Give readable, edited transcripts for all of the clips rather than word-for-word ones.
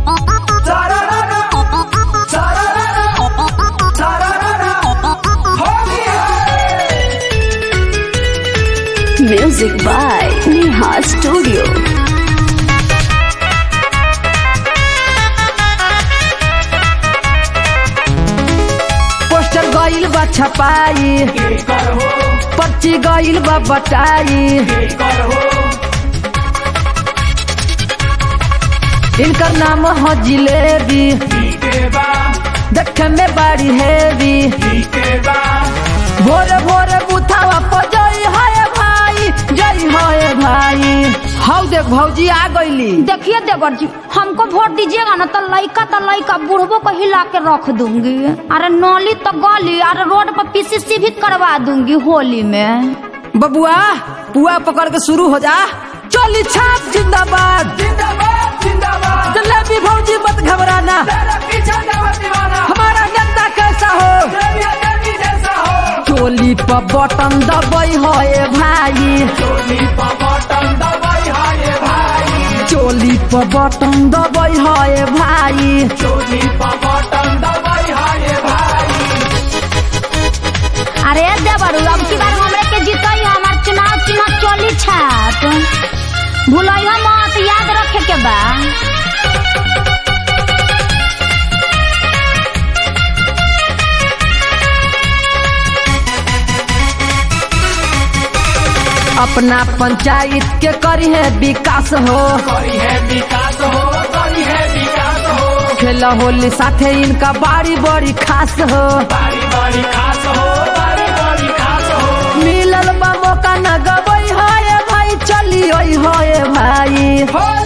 Music by Neha Studio. Poster गइल बा छपाई, पर्ची गइल बा बटाई, इनकर नाम हो जिलेबी, देखे में बड़ी हेवी, भोरे भोरे बुथावा पर जई है भाई, जई है भाई। हाउ देख भौजी आ गईली। देखिए देवर जी, हमको वोट दीजिएगा ना तो लइका बुढ़बो को हिला के रख दूंगी। अरे नौली तो गली, अरे रोड पर पीसीसी भी करवा दूंगी होली में। बबुआ पुआ पकड़ के शुरू हो जा। चोली छाप जिंदाबाद, जलेबी भौजी मत घबराना, हमारा नेता कैसा हो। चोली पर बटन दबाई है भाई, चोली पर बटन दबाई है भाई। अरे देवर अब की बार हमरे के जीतई, हमार चुनाव चिन्ह चोली छाप, भूलइहो मत, याद रखे के बा। अपना पंचायत के करी है विकास हो, खेला होली साथे इनका बारी बड़ी खास हो, मिलल बा मौका न गबई है भाई, चली है भाई।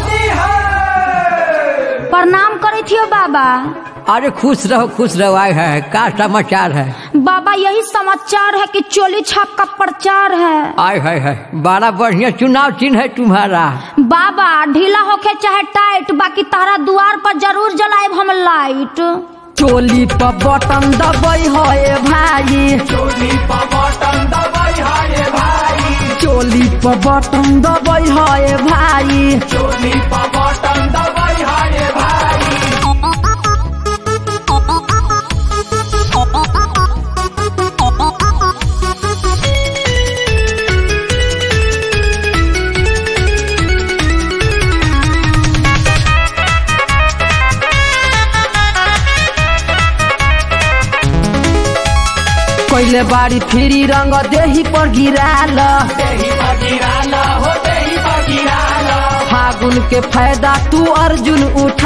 प्रणाम करे थियो बाबा। अरे खुश रहो। आए है का समाचार है? बाबा यही समाचार है कि चोली छाप का प्रचार है। आए है बड़ा बढ़िया चुनाव चिन्ह है तुम्हारा। बाबा ढीला होके चाहे टाइट, बाकी तारा द्वार पर जरूर जलाए हम लाइट। चोली पर बटन दबाई है भाई, चोली पर बटन दबाई है भाई। पहले बारी फिरी रंग देही पर गिराल, फागुन के फायदा तू अर्जुन उठा।